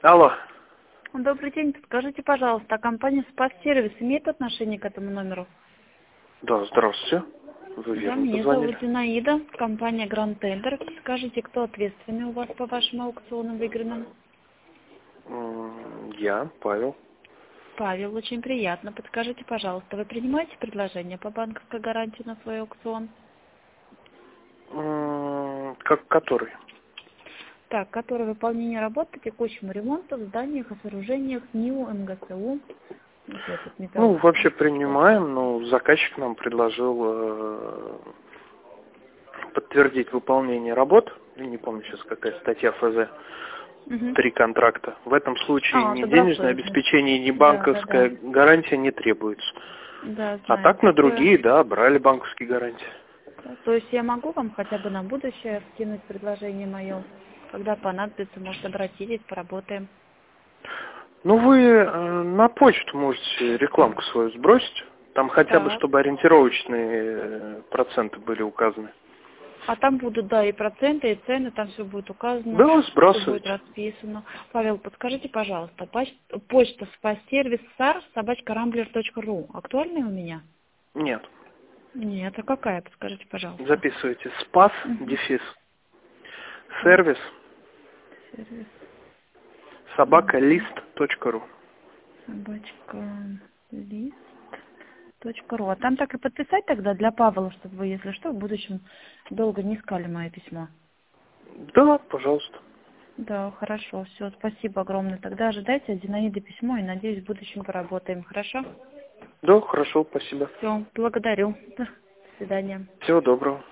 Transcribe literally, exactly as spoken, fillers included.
Алло. Добрый день. Подскажите, пожалуйста, а компания «Спас-сервис» имеет отношение к этому номеру? Да, здравствуйте. Вы Да, верно меня позвонили. зовут Зинаида, компания «Гранд Тендер». Скажите, кто ответственный у вас по вашим аукционам выигранным? М, Я, Павел. Павел, очень приятно. Подскажите, пожалуйста, вы принимаете предложение по банковской гарантии на свой аукцион? М, Как который? Так, который выполнение работ по текущему ремонту в зданиях и сооружениях НИУ, МГЦУ. Вот этот Ну, вообще металлургический. принимаем, но заказчик нам предложил э, подтвердить выполнение работ. Я не помню сейчас какая статья эф зэ. Угу. Три контракта. В этом случае А, ни денежное добросовестность. обеспечение, ни Да, да, банковская да. гарантия не требуется. Да, А знаю так на такое. другие, да, брали банковские гарантии. Да, то есть я могу вам хотя бы на будущее скинуть предложение мое, когда понадобится, может, обратитесь, поработаем. Ну, вы э, на почту можете рекламку свою сбросить. Там хотя бы, Так. чтобы ориентировочные э, проценты были указаны. А там будут, да, и проценты, и цены, там все будет указано, Да, все будет сбрасывайте. расписано. Павел, подскажите, пожалуйста, поч- почта спас-сервис сар собачка рамблер точка ру актуальная у меня? Нет. Нет, а какая, подскажите, пожалуйста. Записывайте. Спас, Угу. дефис, Так, сервис, сервис, собака, лист точка ру. собачка, лист. Точка ру. А там так и подписать тогда для Павла, чтобы вы, если что, в будущем долго не искали мое письмо. Да, пожалуйста. Да, хорошо, все, спасибо огромное. Тогда ожидайте от Зинаиды письмо и, надеюсь, в будущем поработаем. Хорошо? Да, хорошо, спасибо. Все, благодарю. До свидания. Всего доброго.